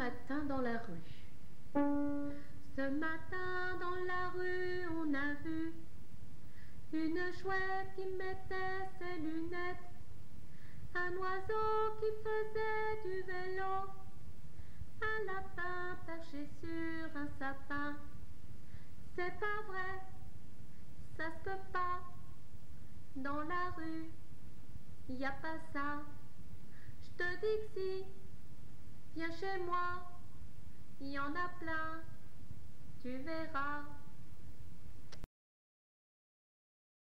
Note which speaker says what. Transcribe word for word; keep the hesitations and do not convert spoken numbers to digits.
Speaker 1: matin dans la rue. Ce matin dans la rue, on a vu une chouette qui mettait ses lunettes, un oiseau qui faisait du vélo, un lapin perché sur un sapin. C'est pas vrai, ça se peut pas, dans la rue, y a pas ça. Je te dis que si, viens chez moi, y en a plein, tu verras.